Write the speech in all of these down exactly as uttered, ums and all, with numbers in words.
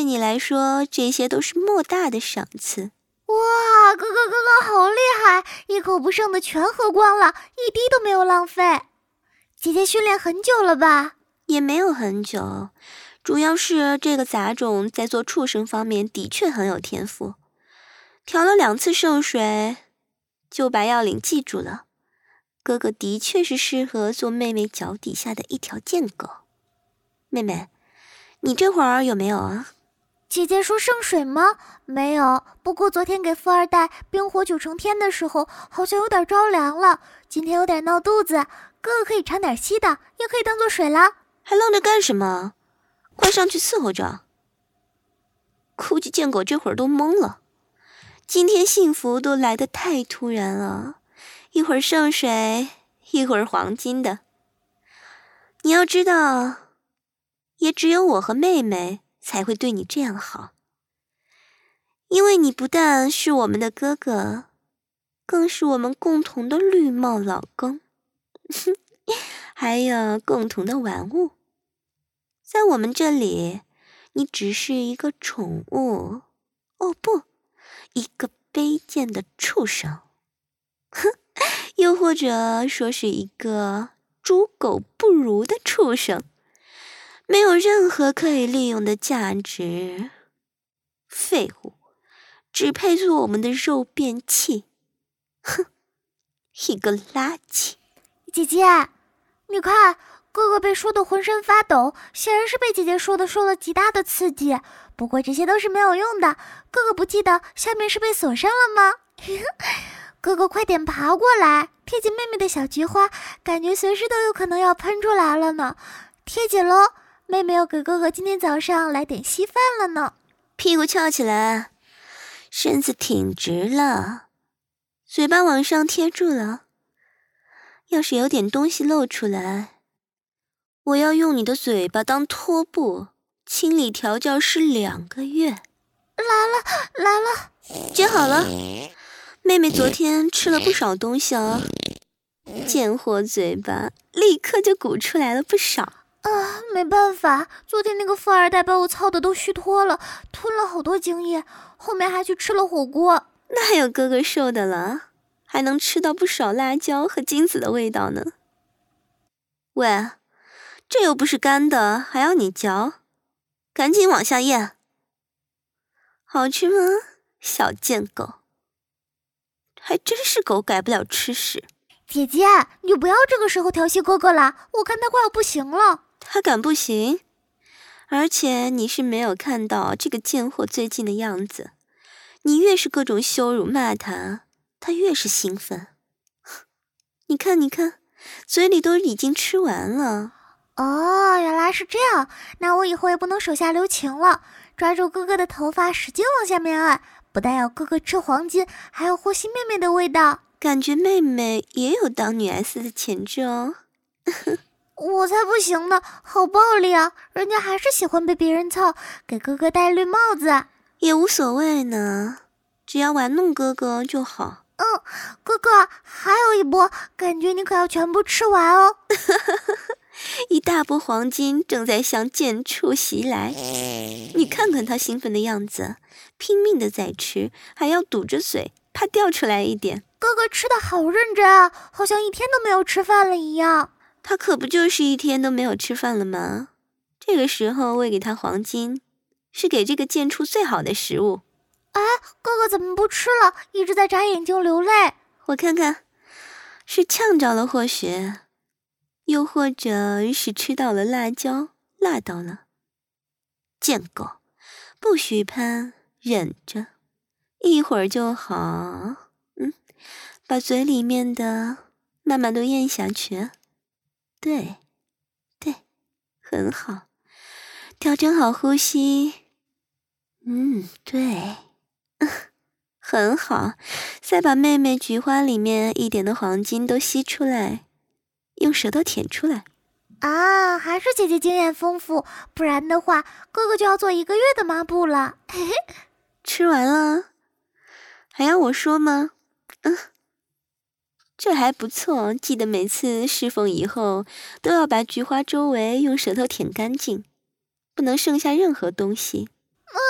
你来说，这些都是莫大的赏赐。 哇，哥哥哥哥好厉害，一口不剩的全喝光了，一滴都没有浪费。姐姐训练很久了吧？ 也没有很久，主要是这个杂种在做畜生方面的确很有天赋。调了两次圣水，就把要领记住了。哥哥的确是适合做妹妹脚底下的一条贱狗。妹妹，你这会儿有没有啊？ 姐姐说圣水吗？没有，不过昨天给富二代冰火九重天的时候，好像有点着凉了。今天有点闹肚子，哥哥可以尝点稀的，也可以当做水啦。 还愣着干什么？快上去伺候着。估计贱狗这会儿都懵了。今天幸福都来得太突然了，一会儿圣水，一会儿黄金的。你要知道，也只有我和妹妹才会对你这样好，因为你不但是我们的哥哥，更是我们共同的绿帽老公，还有共同的玩物。在我们这里，你只是一个宠物，哦不，一个卑贱的畜生，哼，又或者说是一个猪狗不如的畜生，没有任何可以利用的价值，废物，只配做我们的肉便器，哼，一个垃圾。 姐姐，你看，哥哥被说得浑身发抖，显然是被姐姐说的受了极大的刺激。不过这些都是没有用的，哥哥不记得下面是被锁上了吗？哥哥快点爬过来，贴紧妹妹的小菊花，感觉随时都有可能要喷出来了呢。贴紧咯，妹妹要给哥哥今天早上来点稀饭了呢。 屁股翘起来，身子挺直了，嘴巴往上贴住了。要是有点东西露出来，我要用你的嘴巴当拖布，清理调教师两个月。 来了来了， 接好了，妹妹昨天吃了不少东西哦，贱货嘴巴立刻就鼓出来了不少。 啊，没办法，昨天那个富二代把我操的都虚脱了，吞了好多精液，后面还去吃了火锅。 那还有哥哥瘦的了，还能吃到不少辣椒和金子的味道呢。喂，这又不是干的，还要你嚼，赶紧往下咽。好吃吗，小贱狗？还真是狗改不了吃屎。 姐姐，你就不要这个时候调戏哥哥了，我看他快要不行了。 他敢不行？而且你是没有看到这个贱货最近的样子，你越是各种羞辱骂他，他越是兴奋。你看你看，嘴里都已经吃完了。 哦，原来是这样，那我以后也不能手下留情了，抓住哥哥的头发使劲往下面按，不但要哥哥吃黄金，还要呼吸妹妹的味道。 感觉妹妹也有当女 S 的潜质哦。 我才不行呢，好暴力啊！人家还是喜欢被别人操，给哥哥戴绿帽子也无所谓呢，只要玩弄哥哥就好。 嗯，哥哥还有一波，感觉你可要全部吃完哦。 一大波黄金正在向贱畜袭来，你看看他兴奋的样子，拼命的在吃，还要堵着嘴，怕掉出来一点。 哥哥吃的好认真啊，好像一天都没有吃饭了一样。 他可不就是一天都没有吃饭了吗？这个时候喂给他黄金，是给这个贱畜最好的食物。 哎，哥哥怎么不吃了？一直在眨眼睛流泪。 我看看，是呛着了或许，又或者是吃到了辣椒，辣到了。贱狗，不许喷，忍着，一会儿就好。嗯，把嘴里面的慢慢都咽下去。对，对，很好，调整好呼吸。嗯，对，很好，再把妹妹菊花里面一点的黄金都吸出来，用舌头舔出来。 啊，还是姐姐经验丰富，不然的话，哥哥就要做一个月的抹布了。嘿嘿， 吃完了，还要我说吗？嗯。这还不错，记得每次侍奉以后都要把菊花周围用舌头舔干净，不能剩下任何东西。 啊，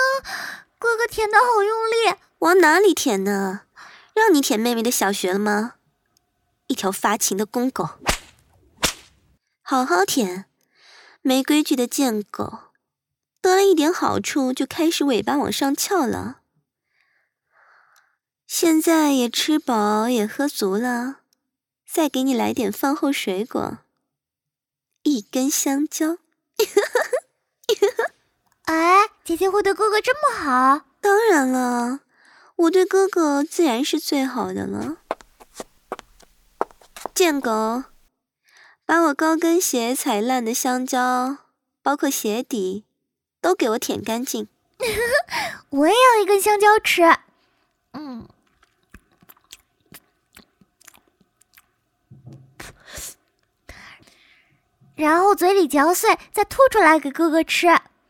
哥舔得好用力。 往哪里舔呢？让你舔妹妹的小穴了吗？一条发情的公狗。好好舔，没规矩的贱狗，得了一点好处就开始尾巴往上翘了。现在也吃饱也喝足了，再给你来点饭后水果，一根香蕉。 哎，姐姐会对哥哥这么好？ 当然了，我对哥哥自然是最好的了。贱狗，把我高跟鞋踩烂的香蕉，包括鞋底，都给我舔干净。 我也要一根香蕉吃。嗯。然后嘴里嚼碎，再吐出来给哥哥吃。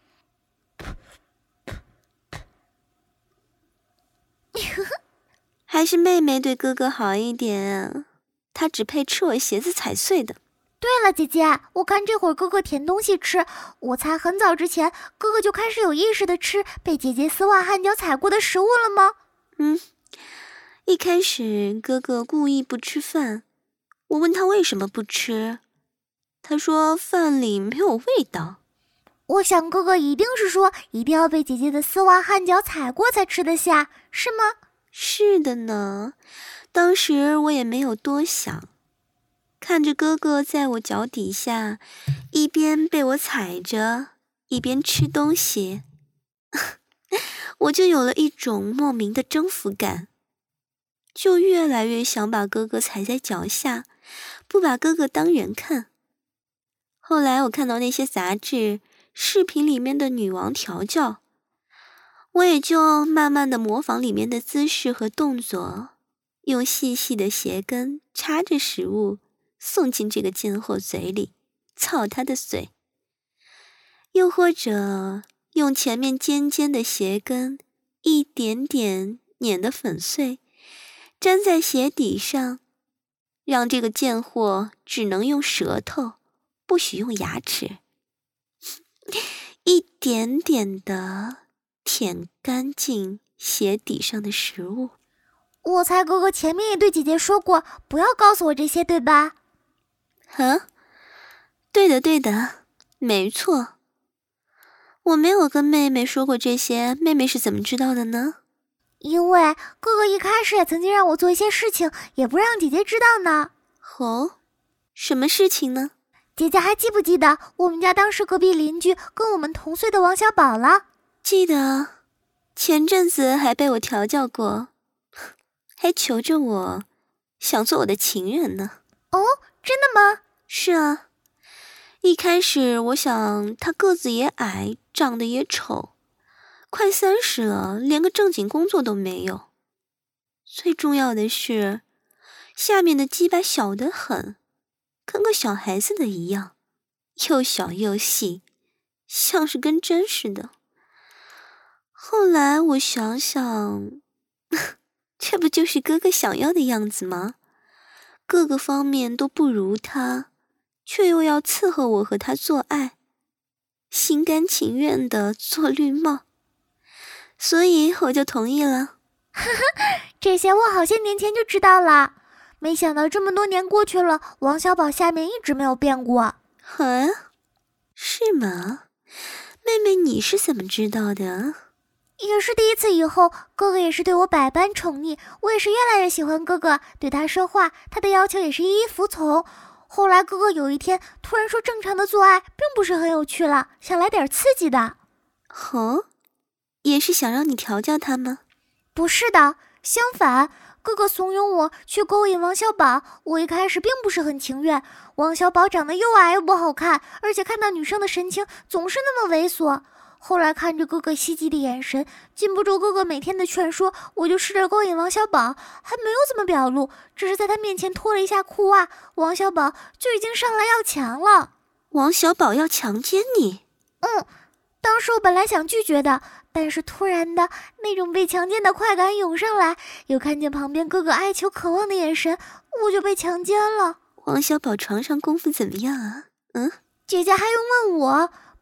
还是妹妹对哥哥好一点，他只配吃我鞋子踩碎的。 对了，姐姐，我看这会儿哥哥舔东西吃，我猜很早之前哥哥就开始有意识的吃被姐姐丝袜汗脚踩过的食物了吗？ 嗯，一开始哥哥故意不吃饭，我问他为什么不吃，他说饭里没有味道。 我想哥哥一定是说一定要被姐姐的丝袜汗脚踩过才吃得下，是吗？ 是的呢，当时我也没有多想，看着哥哥在我脚底下一边被我踩着一边吃东西，我就有了一种莫名的征服感，就越来越想把哥哥踩在脚下，不把哥哥当人看。后来我看到那些杂志视频里面的女王调教，我也就慢慢的模仿里面的姿势和动作，用细细的鞋跟插着食物送进这个贱货嘴里，操他的嘴。又或者用前面尖尖的鞋跟一点点碾得粉碎，粘在鞋底上，让这个贱货只能用舌头，不许用牙齿，一点点的舔干净鞋底上的食物。 我猜哥哥前面也对姐姐说过不要告诉我这些，对吧？ 啊，对的对的，没错。我没有跟妹妹说过这些，妹妹是怎么知道的呢？ 因为哥哥一开始也曾经让我做一些事情，也不让姐姐知道呢。 哦，什么事情呢？ 姐姐还记不记得我们家当时隔壁邻居跟我们同岁的王小宝了？ 记得，前阵子还被我调教过，还求着我想做我的情人呢。 哦，真的吗？ 是啊，一开始我想他个子也矮，长得也丑，快三十了，连个正经工作都没有。最重要的是，下面的鸡巴小得很，跟个小孩子的一样，又小又细，像是根针似的。后来我想想，这不就是哥哥想要的样子吗？各个方面都不如他，却又要伺候我和他做爱，心甘情愿的做绿帽，所以我就同意了。 这些我好些年前就知道了，没想到这么多年过去了，王小宝下面一直没有变过。 啊，是吗？妹妹，你是怎么知道的？ 也是第一次以后，哥哥也是对我百般宠溺，我也是越来越喜欢哥哥，对他说话，他的要求也是一一服从。后来哥哥有一天突然说正常的做爱并不是很有趣了，想来点刺激的。 哦，也是想让你调教他吗？ 不是的，相反，哥哥怂恿我去勾引王小宝，我一开始并不是很情愿。王小宝长得又矮又不好看，而且看到女生的神情总是那么猥琐。后来看着哥哥希冀的眼神，禁不住哥哥每天的劝说，我就试着勾引王小宝，还没有怎么表露，只是在他面前脱了一下裤袜，王小宝就已经上来要强了。 王小宝要强奸你？ 嗯，当时我本来想拒绝的，但是突然的那种被强奸的快感涌上来，又看见旁边哥哥哀求渴望的眼神，我就被强奸了。 王小宝床上功夫怎么样啊？嗯， 姐姐还用问我？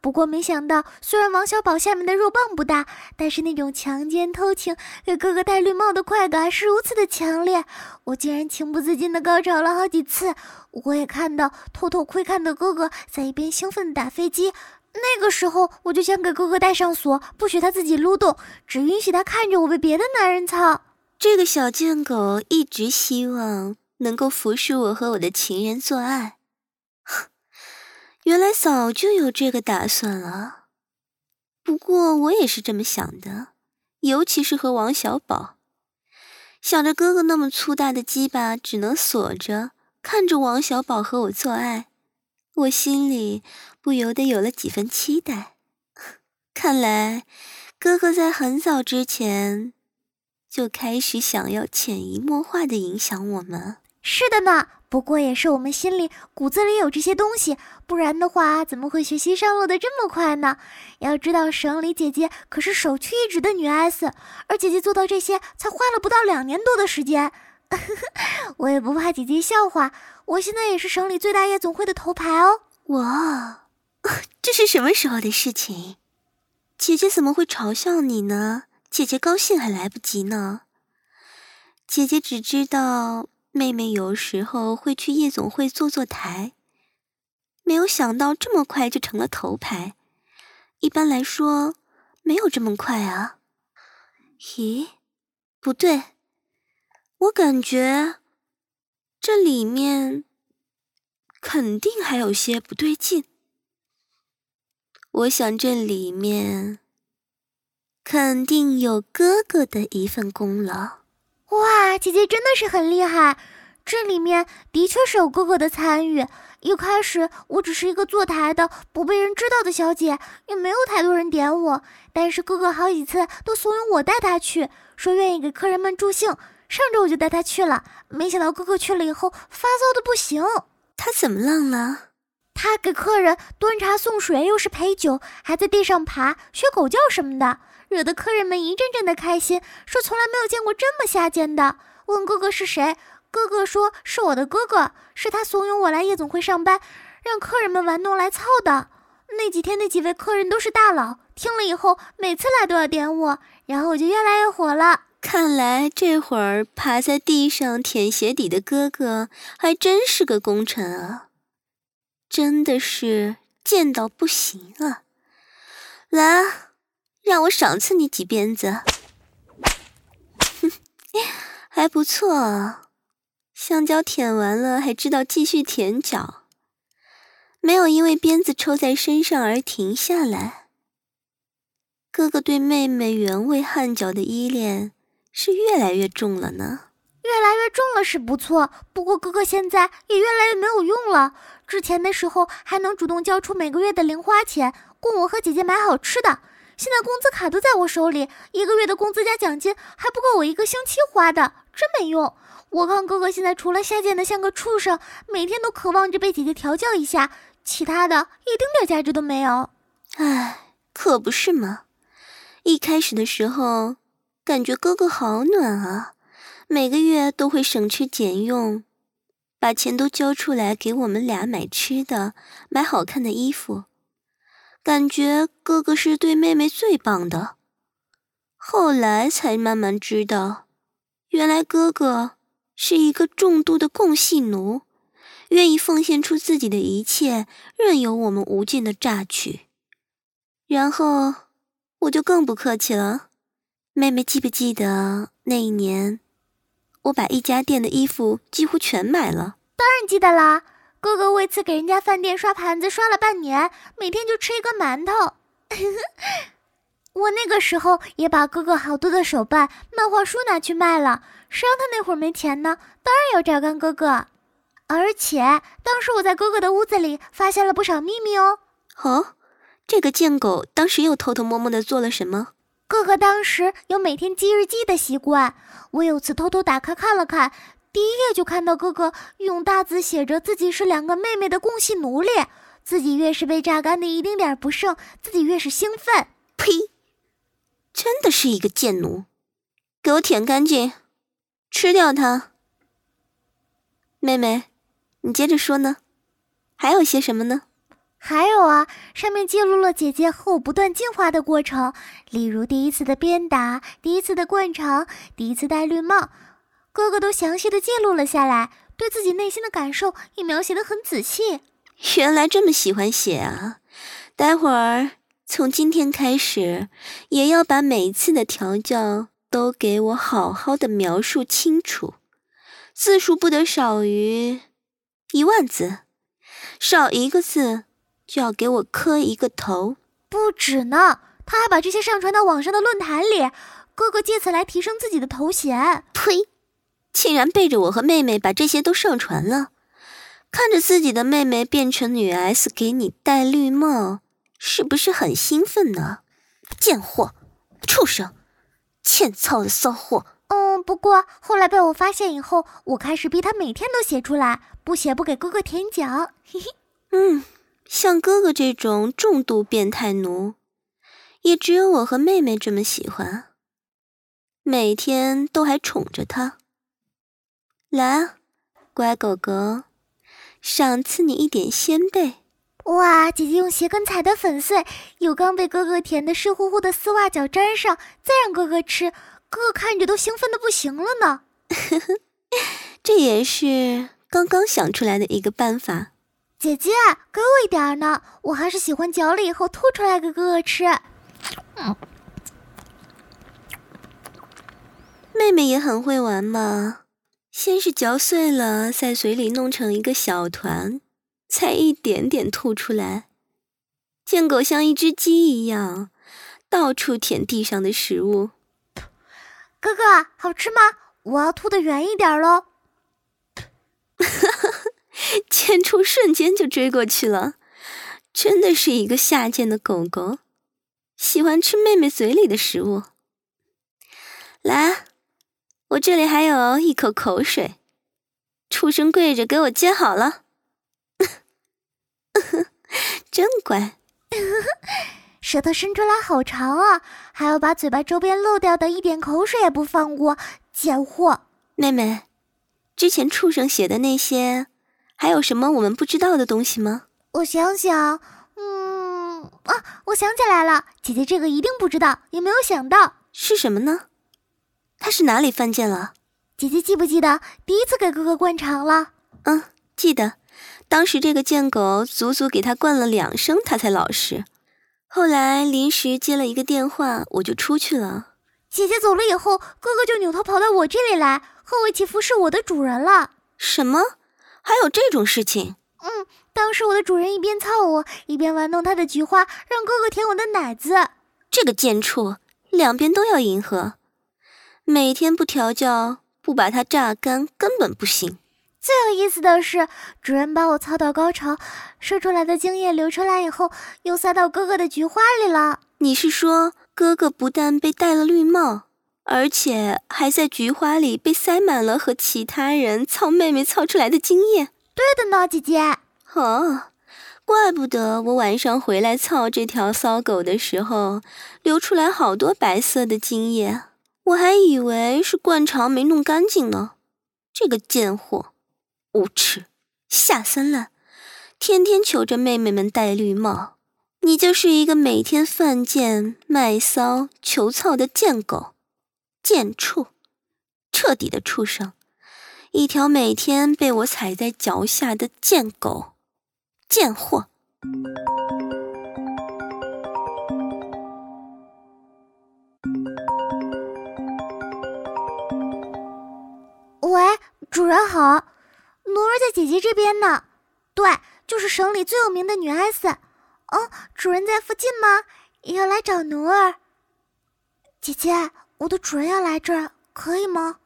不过没想到，虽然王小宝下面的肉棒不大，但是那种强奸偷情给哥哥戴绿帽的快感是如此的强烈，我竟然情不自禁的高潮了好几次。我也看到偷偷窥看的哥哥在一边兴奋地打飞机，那个时候我就想给哥哥戴上锁，不许他自己撸动，只允许他看着我被别的男人操。 这个小贱狗一直希望能够服侍我和我的情人做爱，原来早就有这个打算了。不过我也是这么想的，尤其是和王小宝，想着哥哥那么粗大的鸡巴只能锁着看着王小宝和我做爱，我心里不由得有了几分期待。看来哥哥在很早之前就开始想要潜移默化地影响我们。 是的呢，不过也是我们心里骨子里有这些东西，不然的话怎么会学习上路的这么快呢？要知道省里姐姐可是首屈一指的女 S， 而姐姐做到这些才花了不到两年多的时间。我也不怕姐姐笑话，我现在也是省里最大夜总会的头牌哦。 哇，这是什么时候的事情？姐姐怎么会嘲笑你呢？姐姐高兴还来不及呢。姐姐只知道妹妹有时候会去夜总会坐坐台，没有想到这么快就成了头牌。一般来说没有这么快啊。咦，不对，我感觉这里面肯定还有些不对劲。我想这里面肯定有哥哥的一份功劳。 哇，姐姐真的是很厉害，这里面的确是有哥哥的参与。一开始我只是一个坐台的不被人知道的小姐，也没有太多人点我，但是哥哥好几次都怂恿我带他去，说愿意给客人们助兴。上周我就带他去了，没想到哥哥去了以后发骚的不行。 他怎么浪了？ 他给客人端茶送水，又是陪酒，还在地上爬学狗叫什么的，惹得客人们一阵阵的开心，说从来没有见过这么下贱的。问哥哥是谁，哥哥说是我的哥哥，是他怂恿我来夜总会上班，让客人们玩弄来操的。那几天那几位客人都是大佬，听了以后每次来都要点我，然后我就越来越火了。 看来这会儿趴在地上舔鞋底的哥哥还真是个功臣啊，真的是贱到不行啊！来啊，让我赏赐你几鞭子。还不错啊，香蕉舔完了还知道继续舔脚，没有因为鞭子抽在身上而停下来。哥哥对妹妹原味汗脚的依恋是越来越重了呢。 越来越重了是不错，不过哥哥现在也越来越没有用了。之前的时候还能主动交出每个月的零花钱，供我和姐姐买好吃的，现在工资卡都在我手里，一个月的工资加奖金还不够我一个星期花的，真没用。我看哥哥现在除了下贱的像个畜生，每天都渴望着被姐姐调教一下，其他的一丁点价值都没有。 唉，可不是嘛。一开始的时候感觉哥哥好暖啊，每个月都会省吃俭用，把钱都交出来给我们俩买吃的，买好看的衣服，感觉哥哥是对妹妹最棒的。后来才慢慢知道，原来哥哥是一个重度的共戏奴，愿意奉献出自己的一切，任由我们无尽的榨取。然后我就更不客气了，妹妹记不记得那一年我把一家店的衣服几乎全买了？ 当然记得啦，哥哥为此给人家饭店刷盘子刷了半年，每天就吃一个馒头。我那个时候也把哥哥好多的手办漫画书拿去卖了，谁让他那会儿没钱呢，当然要榨干哥哥。而且当时我在哥哥的屋子里发现了不少秘密哦。 哦，这个贱狗当时又偷偷摸摸地做了什么？ 哥哥当时有每天记日记的习惯，我有次偷偷打开看了看，第一页就看到哥哥用大字写着自己是两个妹妹的共戏奴隶，自己越是被榨干的一丁点不剩，自己越是兴奋。 呸！真的是一个贱奴，给我舔干净，吃掉它。妹妹，你接着说呢，还有些什么呢？ 还有啊，上面记录了姐姐和我不断进化的过程，例如第一次的鞭打，第一次的灌肠，第一次戴绿帽，哥哥都详细的记录了下来，对自己内心的感受也描写得很仔细。 原来这么喜欢写啊！待会儿从今天开始，也要把每一次的调教都给我好好的描述清楚，字数不得少于一万字，少一个字就要给我磕一个头。 不止呢，他还把这些上传到网上的论坛里，哥哥借此来提升自己的头衔。 呸！竟然背着我和妹妹把这些都上传了，看着自己的妹妹变成女 S 给你戴绿帽，是不是很兴奋呢？贱货，畜生，欠操的骚货。 嗯，不过后来被我发现以后，我开始逼他每天都写出来，不写不给哥哥舔脚。嘿嘿。 嗯，像哥哥这种重度变态奴，也只有我和妹妹这么喜欢，每天都还宠着他。来，乖狗狗，赏赐你一点鲜贝。 哇，姐姐用鞋跟踩得粉碎，有刚被哥哥舔得湿乎乎的丝袜脚粘上，再让哥哥吃，哥哥看着都兴奋得不行了呢。 这也是刚刚想出来的一个办法。 姐姐，给我一点呢，我还是喜欢嚼了以后吐出来给哥哥吃。嗯， 妹妹也很会玩嘛，先是嚼碎了，在嘴里弄成一个小团，才一点点吐出来。贱狗像一只鸡一样，到处舔地上的食物。 哥哥，好吃吗？我要吐得圆一点咯。 贱畜瞬间就追过去了，真的是一个下贱的狗狗，喜欢吃妹妹嘴里的食物。来，我这里还有一口口水，畜生跪着给我接好了。真乖。 舌头伸出来好长啊，还要把嘴巴周边漏掉的一点口水也不放过，贱货。 妹妹，之前畜生写的那些还有什么我们不知道的东西吗？ 我想想，嗯啊，我想起来了，姐姐这个一定不知道，也没有想到。 是什么呢？他是哪里犯贱了？ 姐姐记不记得第一次给哥哥灌肠了？ 嗯，记得。当时这个贱狗足足给他灌了两声，他才老实。后来临时接了一个电话，我就出去了。 姐姐走了以后，哥哥就扭头跑到我这里来，和我一起服侍我的主人了。 什么？还有这种事情？ 嗯，当时我的主人一边操我，一边玩弄他的菊花，让哥哥舔我的奶子。 这个贱畜，两边都要迎合，每天不调教，不把它榨干，根本不行。 最有意思的是，主人把我操到高潮，射出来的精液流出来以后，又塞到哥哥的菊花里了。 你是说，哥哥不但被戴了绿帽，而且还在菊花里被塞满了和其他人操妹妹操出来的精液？ 对的呢，姐姐。 哦，怪不得我晚上回来操这条骚狗的时候，流出来好多白色的精液，我还以为是灌肠没弄干净呢。这个贱货！无耻，下三滥，天天求着妹妹们戴绿帽，你就是一个每天犯贱、卖骚、求操的贱狗，贱畜，彻底的畜生，一条每天被我踩在脚下的贱狗，贱货。 喂，主人好。奴儿在姐姐这边呢，对，就是省里最有名的女 S。哦，主人在附近吗？要来找奴儿。姐姐，我的主人要来这儿，可以吗？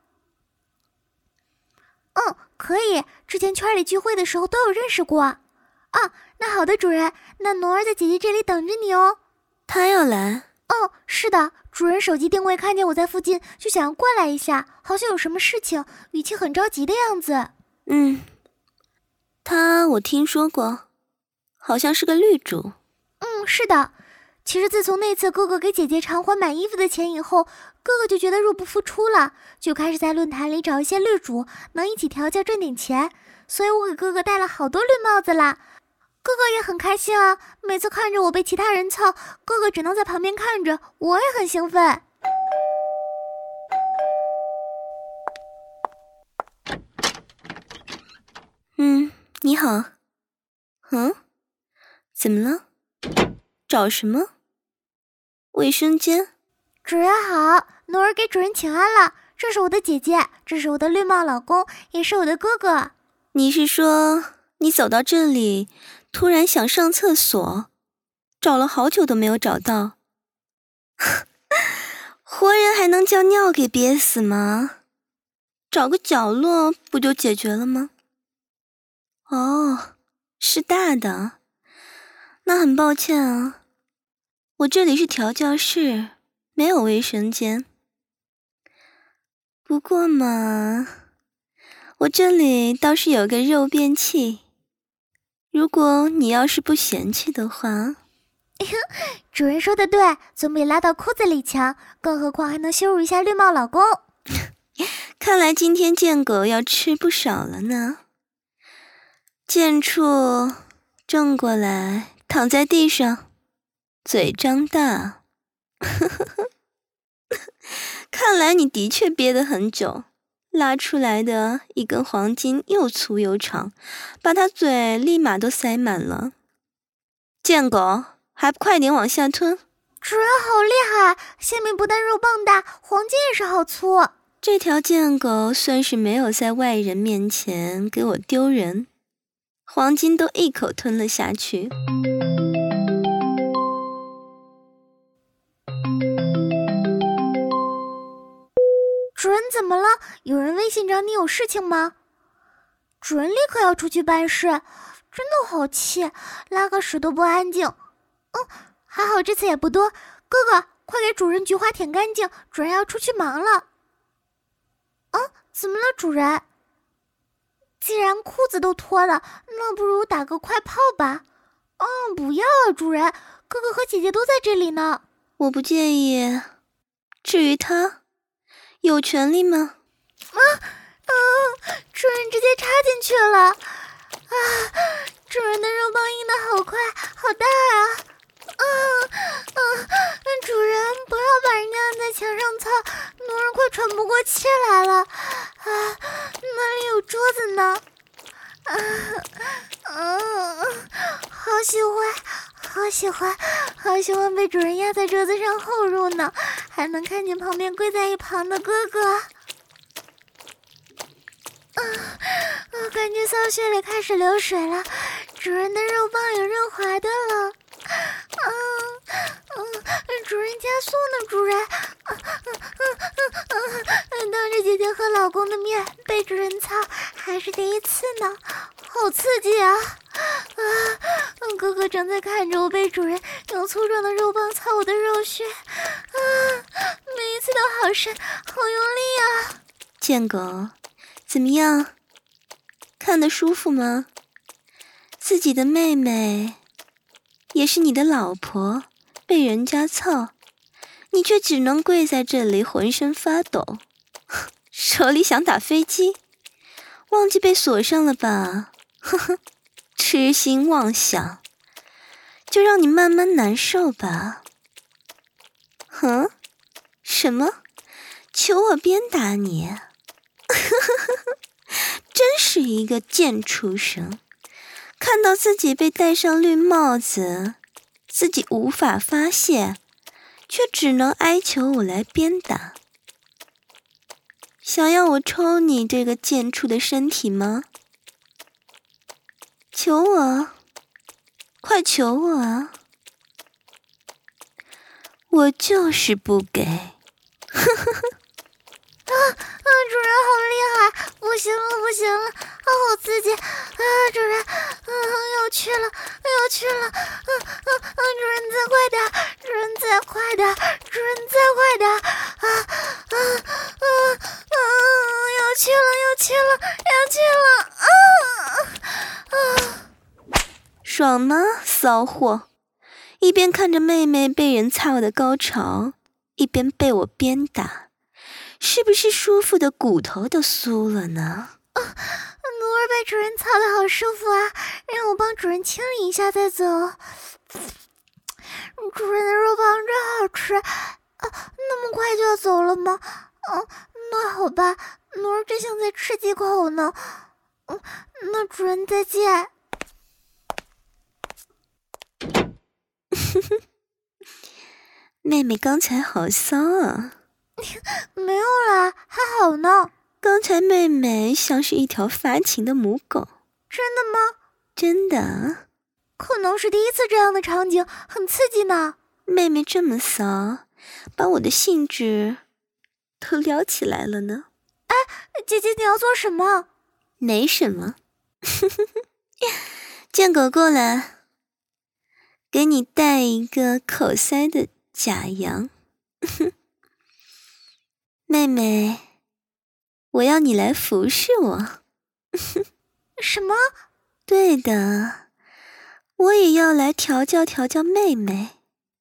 嗯，可以，之前圈里聚会的时候都有认识过。啊，那好的，主人，那奴儿在姐姐这里等着你哦。 他要来？ 哦，是的，主人手机定位看见我在附近，就想要过来一下，好像有什么事情，语气很着急的样子。 嗯，他我听说过，好像是个绿主。 嗯，是的。其实自从那次哥哥给姐姐偿还买衣服的钱以后，哥哥就觉得入不敷出了，就开始在论坛里找一些绿主，能一起调教赚点钱。所以我给哥哥戴了好多绿帽子啦。 哥哥也很开心啊，每次看着我被其他人操，哥哥只能在旁边看着，我也很兴奋。 嗯，你好。嗯，怎么了？找什么？卫生间？ 主人好，奴儿给主人请安了。这是我的姐姐，这是我的绿帽老公，也是我的哥哥。 你是说你走到这里突然想上厕所，找了好久都没有找到？活人还能叫尿给憋死吗？找个角落不就解决了吗？哦，是大的，那很抱歉啊，我这里是调教室，没有卫生间。不过嘛，我这里倒是有个肉便器，如果你要是不嫌弃的话。 主人说的对，总比拉到裤子里强，更何况还能羞辱一下绿帽老公。 看来今天贱狗要吃不少了呢。贱畜，正过来，躺在地上，嘴张大。看来你的确憋得很久，拉出来的一根黄金又粗又长，把它嘴立马都塞满了。贱狗，还不快点往下吞！ 主人好厉害，下面不但肉棒大，黄金也是好粗。 这条贱狗算是没有在外人面前给我丢人，黄金都一口吞了下去。 主人怎么了？有人微信找你有事情吗？主人立刻要出去办事，真的好气，拉个屎都不安静。嗯，还好这次也不多。哥哥，快给主人菊花舔干净，主人要出去忙了。啊，怎么了，主人？既然裤子都脱了，那不如打个快泡吧。嗯，不要啊，主人，哥哥和姐姐都在这里呢。 我不介意，至于他，有权利吗？ 啊啊！主人直接插进去了。啊！主人的肉棒硬得好快，好大啊！啊啊！主人不要把人家按在墙上操，奴儿快喘不过气来了。啊，那里有桌子呢。啊啊！好喜欢，好喜欢，好喜欢被主人压在桌子上后入呢，还能看见旁边跪在一旁的哥哥。啊！我感觉骚穴里开始流水了，主人的肉棒有润滑的了。啊，嗯，主人加速呢，主人。啊啊啊啊啊！当着姐姐和老公的面被主人操，还是第一次呢，好刺激啊！啊，哥哥正在看着我被主人用粗壮的肉棒操我的肉穴，啊，每一次都好深，好用力啊！ 贱狗，怎么样？看得舒服吗？自己的妹妹，也是你的老婆，被人家操，你却只能跪在这里浑身发抖，手里想打飞机，忘记被锁上了吧？呵呵，痴心妄想，就让你慢慢难受吧。哼，什么？求我鞭打你？真是一个贱畜生，看到自己被戴上绿帽子，自己无法发泄，却只能哀求我来鞭打。想要我抽你这个贱畜的身体吗？求我，快求我啊！我就是不给。呵呵呵。 啊啊！主人好厉害，不行了不行了，啊好刺激！啊主人，啊要去了要去了！啊啊啊！主人再快点，主人再快点，主人再快点！啊啊啊啊！要去了要去了要去了！啊啊！ 爽吗，骚货？一边看着妹妹被人操的高潮，一边被我鞭打。是不是舒服的骨头都酥了呢？ 啊，奴儿被被主人操得好舒服啊，让我帮主人清理一下再走。主人的肉棒真好吃啊，那么快就要走了吗？嗯，那好吧，奴儿真想再吃几口呢。嗯，那主人再见。 妹妹刚才好骚啊。 没有啦，还好呢。 刚才妹妹像是一条发情的母狗。 真的吗？ 真的。 可能是第一次这样的场景，很刺激呢。 妹妹这么骚，把我的兴致都撩起来了呢。 哎，姐姐你要做什么？ 没什么。贱狗过来，给你带一个口塞的假羊。妹妹，我要你来服侍我。 什么？ 对的，我也要来调教调教妹妹。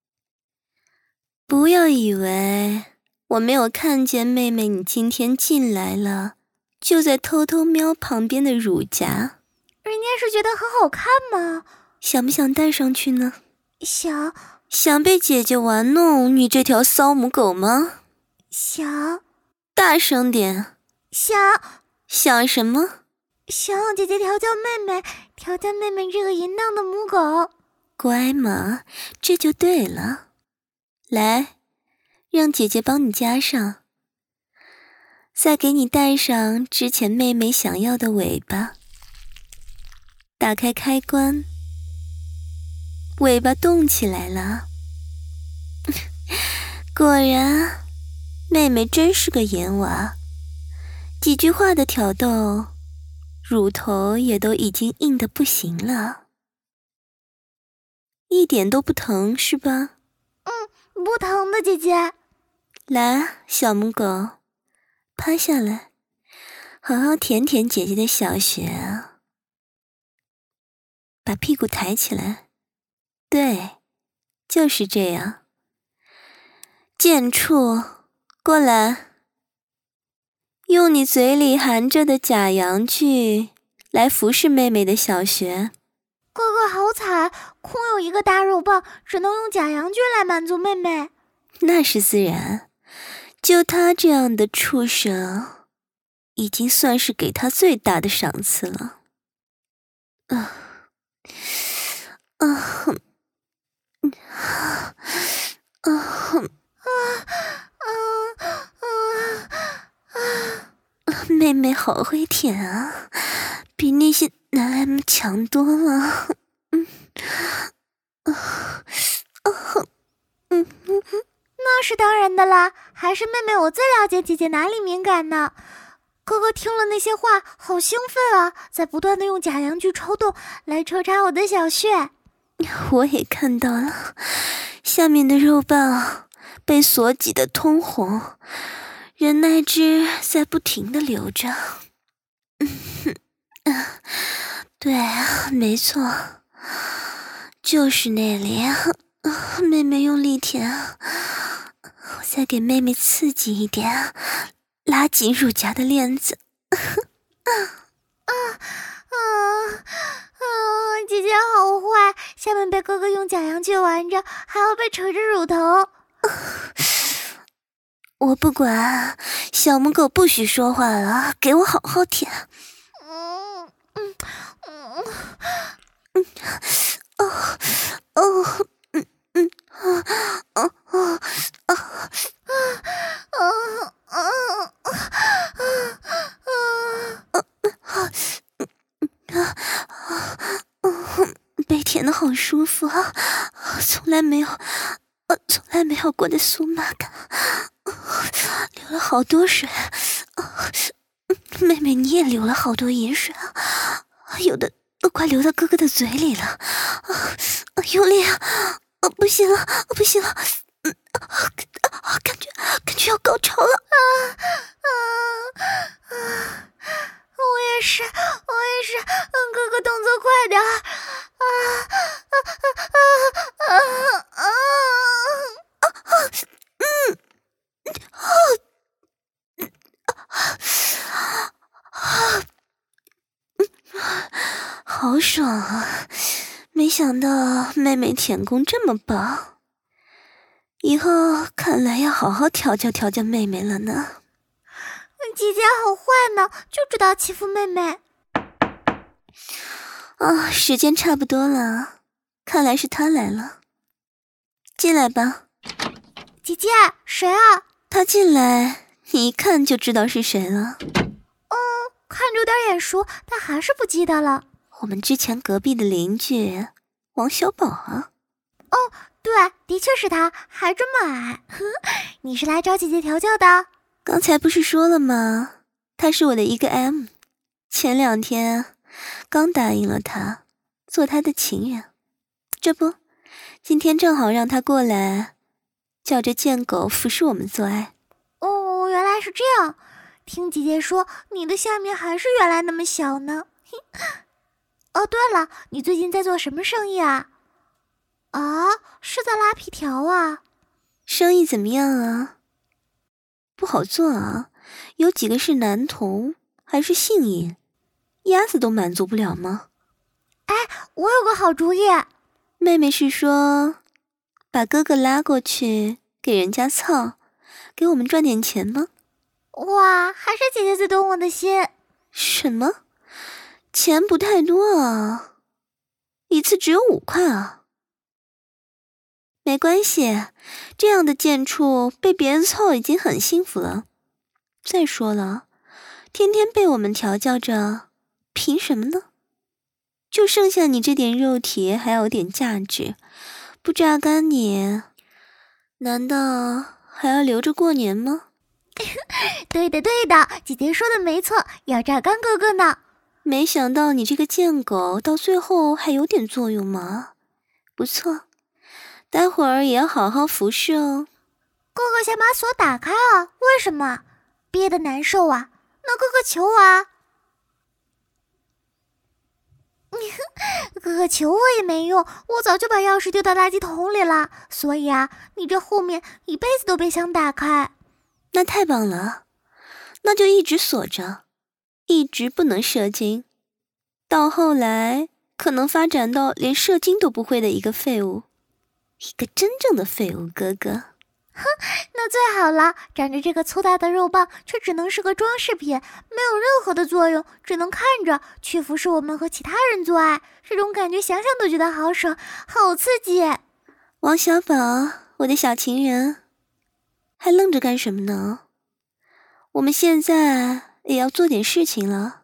不要以为我没有看见妹妹你今天进来了，就在偷偷瞄旁边的乳夹。 人家是觉得很好看吗？ 想不想带上去呢？ 想。 想被姐姐玩弄你这条骚母狗吗？ 想。 大声点。 想。 想什么？ 想姐姐调教妹妹，调教妹妹这个淫荡的母狗。 乖嘛，这就对了。来，让姐姐帮你加上，再给你带上之前妹妹想要的尾巴。打开开关，尾巴动起来了。果然，妹妹真是个淫娃，几句话的挑逗，乳头也都已经硬得不行了。一点都不疼是吧？ 嗯，不疼的姐姐。 来，小母狗，趴下来，好好舔舔姐姐的小穴啊。把屁股抬起来，对，就是这样。贱畜，过来，用你嘴里含着的假阳具来服侍妹妹的小穴。 哥哥好惨，空有一个大肉棒，只能用假阳具来满足妹妹。 那是自然，就他这样的畜生，已经算是给他最大的赏赐了。啊啊啊啊啊！妹妹好会舔啊，比那些男 M 强多了。嗯啊啊嗯嗯， 那是当然的啦，还是妹妹我最了解姐姐哪里敏感呢。哥哥听了那些话，好兴奋啊，在不断的用假阳具抽动来抽插我的小穴。 我也看到了，下面的肉棒被锁挤得通红，忍耐汁在不停地流着。嗯，对，没错，就是那里。妹妹用力舔，我再给妹妹刺激一点，拉紧乳夹的链子。 啊啊啊啊！姐姐好坏，下面被哥哥用假阳具玩着，还要被扯着乳头。 我不管，小母狗不许说话了，给我好好舔。 嗯嗯嗯嗯哦哦嗯嗯啊啊啊啊啊啊啊啊！被舔得好舒服啊，从来没有，呃，从来没有过的酥麻感，流了好多水。妹妹你也流了好多饮水啊，有的都快流到哥哥的嘴里了。啊，用力啊！啊，不行了，不行了，嗯，啊，感觉感觉要高潮了啊啊啊！我也是，我也是，嗯，哥哥动作快点啊啊啊啊啊啊啊！ 嗯啊啊啊！ 好爽啊！没想到妹妹舔功这么棒，以后看来要好好调教调教妹妹了呢。 姐姐好坏呢，就知道欺负妹妹。 啊，时间差不多了，看来是她来了。进来吧。 姐姐，谁啊？ 她进来，你一看就知道是谁了。 嗯，看着有点眼熟，但还是不记得了。 我们之前隔壁的邻居王小宝啊。 哦，对，的确是他，还这么矮。你是来找姐姐调教的？ 刚才不是说了吗？他是我的一个 M， 前两天刚答应了他做他的情人，这不，今天正好让他过来叫着贱狗服侍我们做爱。 哦，原来是这样。听姐姐说，你的下面还是原来那么小呢。哦，对了，你最近在做什么生意啊？啊，是在拉皮条啊？ 生意怎么样啊？不好做啊，有几个是男童，还是性瘾，鸭子都满足不了吗？ 哎，我有个好主意。 妹妹是说把哥哥拉过去给人家操，给我们赚点钱吗？ 哇，还是姐姐最懂我的心。 什么？钱不太多啊，一次只有五块啊。没关系，这样的贱处被别人操已经很幸福了。再说了，天天被我们调教着，凭什么呢？就剩下你这点肉体还有点价值，不榨干你，难道还要留着过年吗？ 对的对的，姐姐说的没错，要榨干哥哥呢。 没想到你这个贱狗到最后还有点作用吗？不错，待会儿也要好好服侍哦。 哥哥想把锁打开啊？为什么？憋得难受啊？那哥哥求我啊。哥哥求我也没用，我早就把钥匙丢到垃圾桶里了。所以啊，你这后面一辈子都别想打开。 那太棒了，那就一直锁着，一直不能射精，到后来可能发展到连射精都不会的一个废物，一个真正的废物哥哥。 哼，那最好了，长着这个粗大的肉棒，却只能是个装饰品，没有任何的作用，只能看着，去服侍我们和其他人做爱。这种感觉想想都觉得好爽，好刺激。 王小宝，我的小情人，还愣着干什么呢？我们现在也要做点事情了。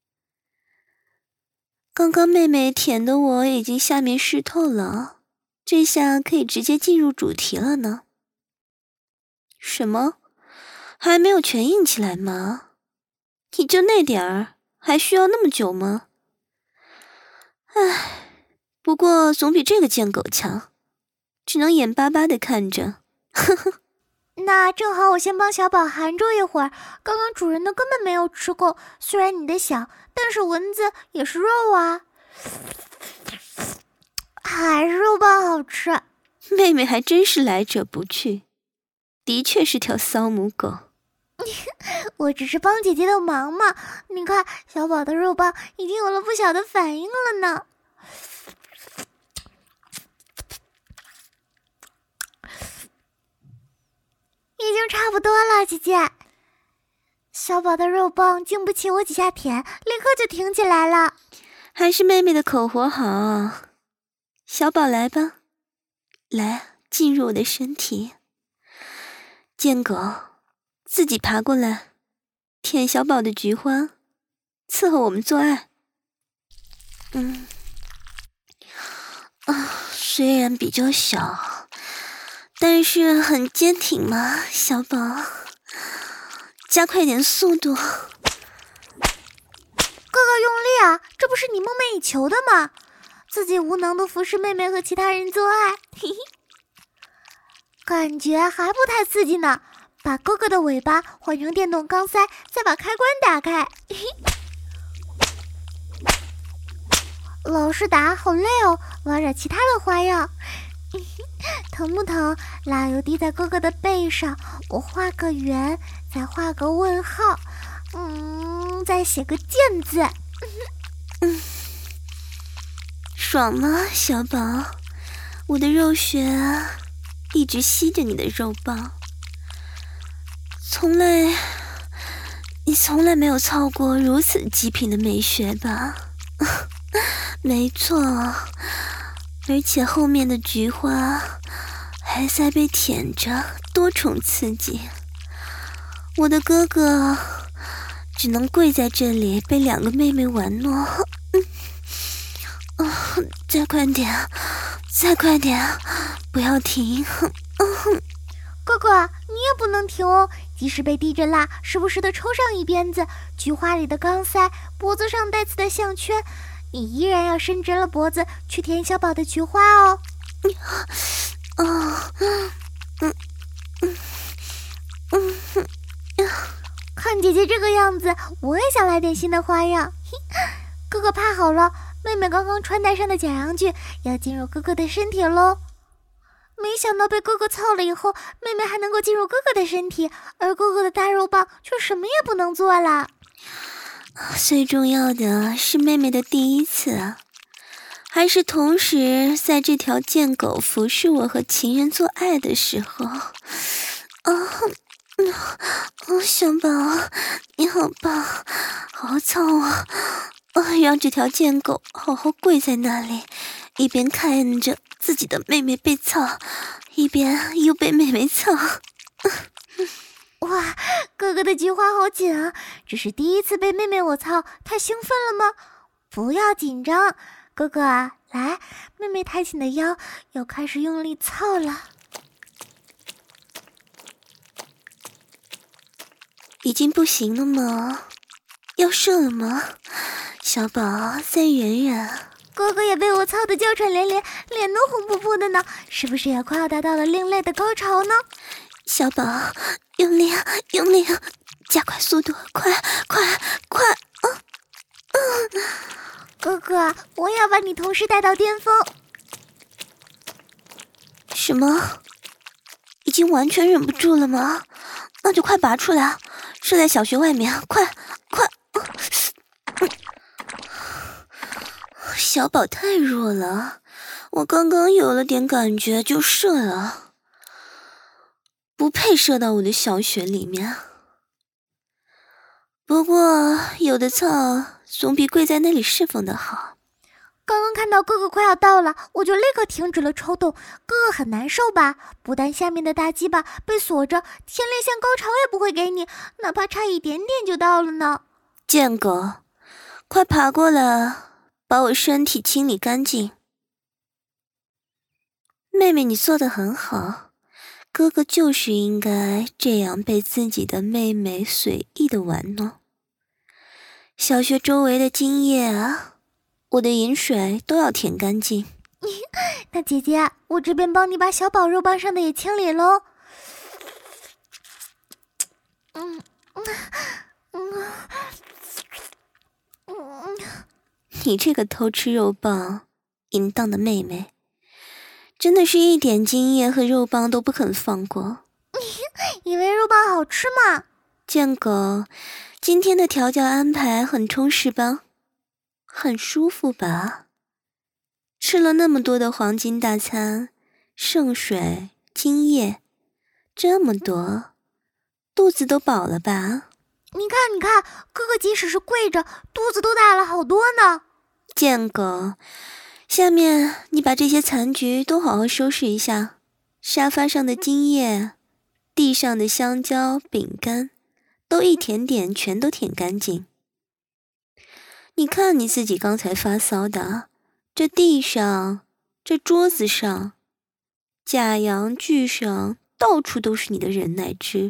刚刚妹妹舔的我已经下面湿透了，这下可以直接进入主题了呢。什么？还没有全硬起来吗？你就那点儿，还需要那么久吗？唉，不过总比这个贱狗强，只能眼巴巴地看着。呵呵。 那正好，我先帮小宝含住一会儿。刚刚主人的根本没有吃够，虽然你的小，但是蚊子也是肉啊，还是肉棒好吃。 妹妹还真是来者不拒，的确是条骚母狗。 我只是帮姐姐的忙嘛。你看，小宝的肉棒已经有了不小的反应了呢。已经差不多了，姐姐。小宝的肉棒经不起我几下舔，立刻就挺起来了。 还是妹妹的口活好。小宝来吧，来进入我的身体。贱狗，自己爬过来，舔小宝的菊花，伺候我们做爱。嗯，啊，虽然比较小，但是很坚挺嘛，小宝，加快点速度。 哥哥用力啊，这不是你梦寐以求的吗？自己无能的服侍妹妹和其他人做爱，嘿嘿，感觉还不太刺激呢。把哥哥的尾巴换成电动钢塞，再把开关打开。嘿嘿，老是打好累哦，玩点其他的花样。嘿嘿，疼不疼？辣油滴在哥哥的背上，我画个圆，再画个问号，嗯，再写个剑字。嗯， 爽吗，小宝？我的肉穴啊，一直吸着你的肉棒，从来，你从来没有操过如此极品的美穴吧？没错，而且后面的菊花还在被舔着，多重刺激。我的哥哥只能跪在这里被两个妹妹玩弄。嗯，啊，再快点，再快点，不要停。嗯， 哥哥，你也不能停哦，即使被滴着蜡，时不时的抽上一鞭子，菊花里的钢塞，脖子上带刺的项圈，你依然要伸直了脖子去舔小宝的菊花哦。 啊，嗯嗯嗯嗯， 看姐姐这个样子，我也想来点新的花样。哥哥趴好了，妹妹刚刚穿戴上的假阳具要进入哥哥的身体喽。没想到被哥哥操了以后，妹妹还能够进入哥哥的身体，而哥哥的大肉棒却什么也不能做了。 最重要的是妹妹的第一次，还是同时在这条贱狗服侍我和情人做爱的时候。啊，嗯，啊，小宝，你好棒，好好操我！啊，让这条贱狗好好跪在那里，一边看着自己的妹妹被操，一边又被妹妹操。 哇，哥哥的菊花好紧啊！这是第一次被妹妹我操，太兴奋了吗？不要紧张，哥哥啊，来，妹妹抬起你的腰，要开始用力操了。 已经不行了吗？要射了吗？小宝，再忍忍。 哥哥也被我操得娇喘连连，脸都红扑扑的呢，是不是也快要达到了另类的高潮呢？ 小宝，用力，用力，加快速度，快，快，快！啊， 嗯，哥哥，我也要把你同时带到巅峰。 什么？已经完全忍不住了吗？那就快拔出来，射在小穴外面，快，快！嗯，小宝太弱了，我刚刚有了点感觉就射了。不配射到我的小穴里面，不过有的操总比跪在那里侍奉的好。 刚刚看到哥哥快要到了，我就立刻停止了抽动。哥哥很难受吧？不但下面的大鸡巴被锁着，前列腺高潮也不会给你，哪怕差一点点就到了呢。 贱狗，快爬过来，把我身体清理干净。妹妹，你做得很好。哥哥就是应该这样被自己的妹妹随意的玩弄。小穴周围的精液啊，我的饮水都要舔干净。 那姐姐，我这边帮你把小宝肉棒上的也清理喽。嗯嗯嗯嗯，你这个偷吃肉棒、淫荡的妹妹。真的是一点精液和肉棒都不肯放过。 以为肉棒好吃吗？ 贱狗，今天的调教安排很充实吧？很舒服吧？吃了那么多的黄金大餐，圣水、精液，这么多，肚子都饱了吧？ 你看，你看，哥哥即使是跪着，肚子都大了好多呢。 贱狗。下面你把这些残局都好好收拾一下，沙发上的精液，地上的香蕉、饼干，都一舔点，全都舔干净。你看你自己刚才发骚的，这地上、这桌子上、假阳具上，到处都是你的忍耐汁，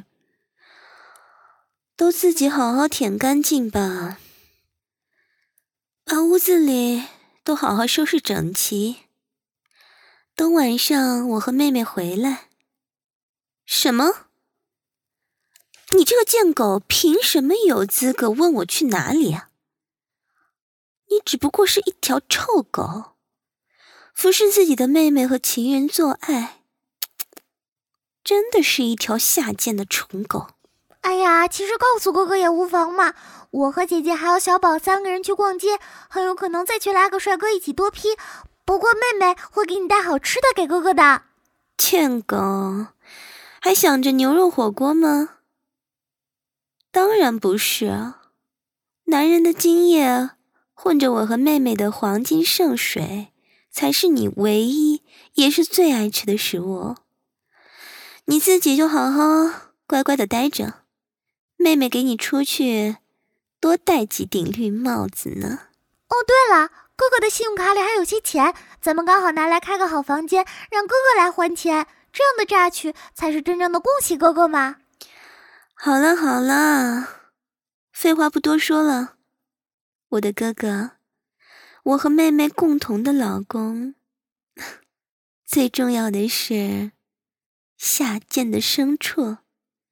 都自己好好舔干净吧。把屋子里都好好收拾整齐，等晚上我和妹妹回来。什么？你这个贱狗，凭什么有资格问我去哪里啊？你只不过是一条臭狗，服侍自己的妹妹和情人做爱，真的是一条下贱的蠢狗。 哎哎呀，其实告诉哥哥也无妨嘛。我和姐姐还有小宝三个人去逛街，很有可能再去拉个帅哥一起多 P。不过妹妹会给你带好吃的给哥哥的。 欠狗，还想着牛肉火锅吗？当然不是啊，男人的精液混着我和妹妹的黄金圣水，才是你唯一也是最爱吃的食物。你自己就好好乖乖的待着，妹妹给你出去多戴几顶绿帽子呢。 哦，对了，哥哥的信用卡里还有些钱，咱们刚好拿来开个好房间，让哥哥来还钱，这样的榨取才是真正的恭喜哥哥嘛。 好了好了，废话不多说了，我的哥哥，我和妹妹共同的老公，最重要的是下贱的牲畜。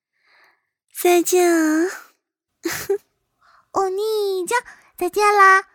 再见啊！ 欧尼酱，再见啦。